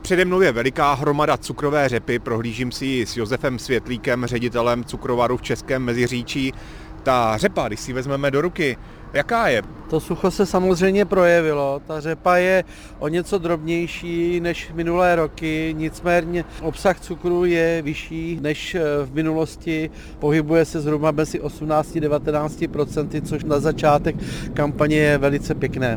Přede mnou je veliká hromada cukrové řepy, prohlížím si ji s Josefem Světlíkem, ředitelem cukrovaru v Českém Meziříčí. Ta řepa, když si ji vezmeme do ruky, jaká je? To sucho se samozřejmě projevilo. Ta řepa je o něco drobnější než minulé roky, nicméně obsah cukru je vyšší než v minulosti. Pohybuje se zhruba mezi 18-19%, což na začátek kampaně je velice pěkné.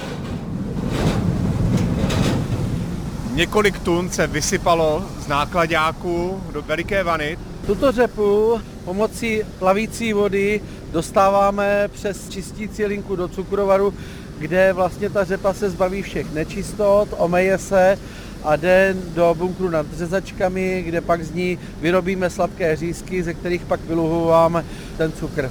Několik tun se vysypalo z náklaďáku do veliké vany. Tuto řepu pomocí plavící vody dostáváme přes čistící linku do cukrovaru, kde vlastně ta řepa se zbaví všech nečistot, omeje se a jde do bunkru nad řezačkami, kde pak z ní vyrobíme sladké řízky, ze kterých pak vyluhováme ten cukr.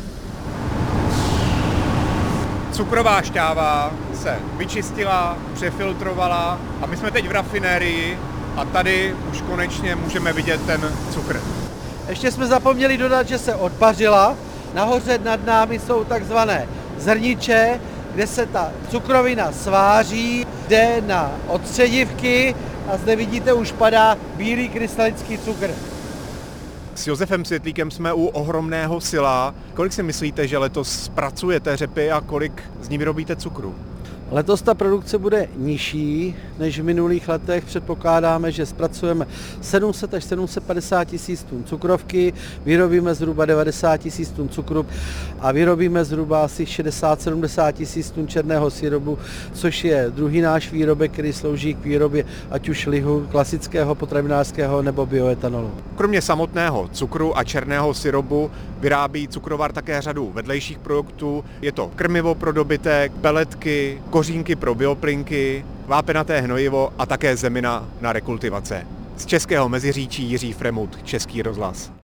Cukrová šťáva se vyčistila, přefiltrovala a my jsme teď v rafinérii a tady už konečně můžeme vidět ten cukr. Ještě jsme zapomněli dodat, že se odpařila. Nahoře nad námi jsou takzvané zrniče, kde se ta cukrovina sváří, jde na odstředivky a zde vidíte už padá bílý krystalický cukr. S Josefem Světlíkem jsme u ohromného sila. Kolik si myslíte, že letos zpracujete řepy a kolik z ní vyrobíte cukru? Letos ta produkce bude nižší než v minulých letech. Předpokládáme, že zpracujeme 700 až 750 tisíc tun cukrovky, vyrobíme zhruba 90 tisíc tun cukru a vyrobíme zhruba asi 60-70 tisíc tun černého syrupu, což je druhý náš výrobek, který slouží k výrobě ať už lihu, klasického potravinářského nebo bioetanolu. Kromě samotného cukru a černého syrupu vyrábí cukrovar také řadu vedlejších produktů. Je to krmivo pro dobytek, peletky, kořínky pro bioplynky, vápenaté hnojivo a také zemina na rekultivace. Z Českého Meziříčí Jiří Fremut, Český rozhlas.